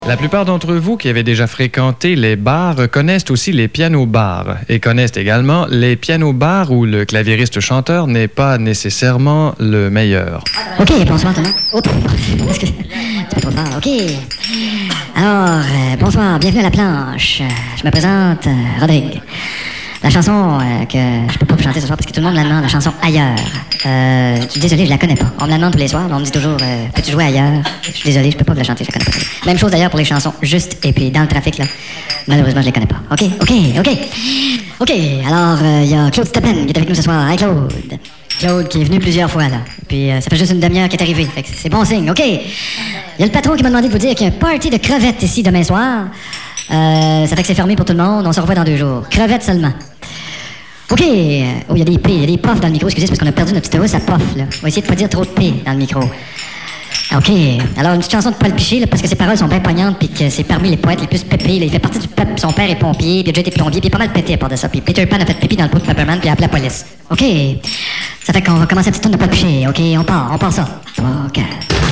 La plupart d'entre vous qui avez déjà fréquenté les bars connaissent aussi les pianos-bars et connaissent également les pianos-bars où le claviériste chanteur n'est pas nécessairement le meilleur. OK, bonsoir tout le monde. Oh, excusez, un petit peu trop fort. OK. Alors, bonsoir, bienvenue à la planche. Je me présente, Rodrigue. La chanson que je peux pas vous chanter ce soir parce que tout le monde me la demande, la chanson Ailleurs. Je suis désolé, je la connais pas. On me la demande tous les soirs, on me dit toujours peux-tu jouer ailleurs? Je suis désolé, je peux pas vous la chanter, je la connais pas. Même chose d'ailleurs pour les chansons Juste et puis Dans le trafic là. Malheureusement, je les connais pas. OK, alors il y a Claude Steppen qui est avec nous ce soir. Hein, Claude? Claude qui est venu plusieurs fois là. Puis ça fait juste une demi-heure qu'il est arrivé. Fait que c'est bon signe. OK. Il y a le patron qui m'a demandé de vous dire qu'il y a un party de crevettes ici demain soir. Ça fait que c'est fermé pour tout le monde. On se revoit dans 2 jours. Crevettes seulement. OK. Oh, il y a des P, il y a des puffs dans le micro. Excusez, c'est parce qu'on a perdu notre petite housse à puff, là. On va essayer de pas dire trop de P dans le micro. OK. Alors, une petite chanson de Paul Piché, là, parce que ses paroles sont bien poignantes, puis que c'est parmi les poètes les plus pépés. Là. Il fait partie du peuple. Son père est pompier, puis il a déjà été plombier, puis il est pas mal pété à part de ça. Puis Peter Pan a fait pipi dans le pot de Pepperman, puis il a appelé la police. OK. Ça fait qu'on va commencer une petite tourne de Paul Piché. OK, on part ça. 3, 4.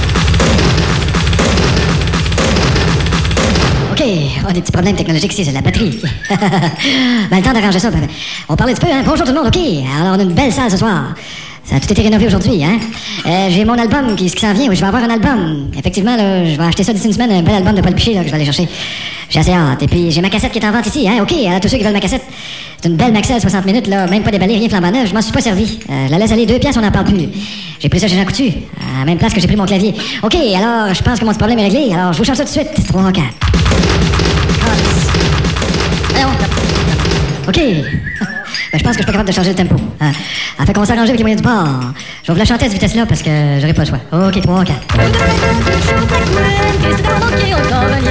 OK, des petits problèmes technologiques ici, c'est la batterie. Ben, le temps d'arranger ça. On parle un petit peu, hein? Bonjour tout le monde, OK. Alors, on a une belle salle ce soir. Ça a tout été rénové aujourd'hui, hein? J'ai mon album qui s'en vient, je vais avoir un album. Effectivement, là, je vais acheter ça d'ici une semaine, un bel album de Paul Piché, là, que je vais aller chercher. J'ai assez hâte. Et puis, j'ai ma cassette qui est en vente ici, hein? OK, alors tous ceux qui veulent ma cassette. C'est une belle Maxell 60 minutes, là, même pas déballée, rien flambant neuf, je m'en suis pas servi. Je la laisse aller 2 piastres, on n'en parle plus. J'ai pris ça chez Jean Coutu, à la même place que j'ai pris mon clavier. OK, alors, je pense que mon petit problème est réglé, alors je vous change ça tout de suite. 3, 4. OK. Ben, je pense que je suis pas capable de changer le tempo. Hein? Alors, fait qu'on va s'arranger avec les moyens du bord. Je vais vous la chanter à cette vitesse-là parce que j'aurai pas le choix. OK, 3, 4.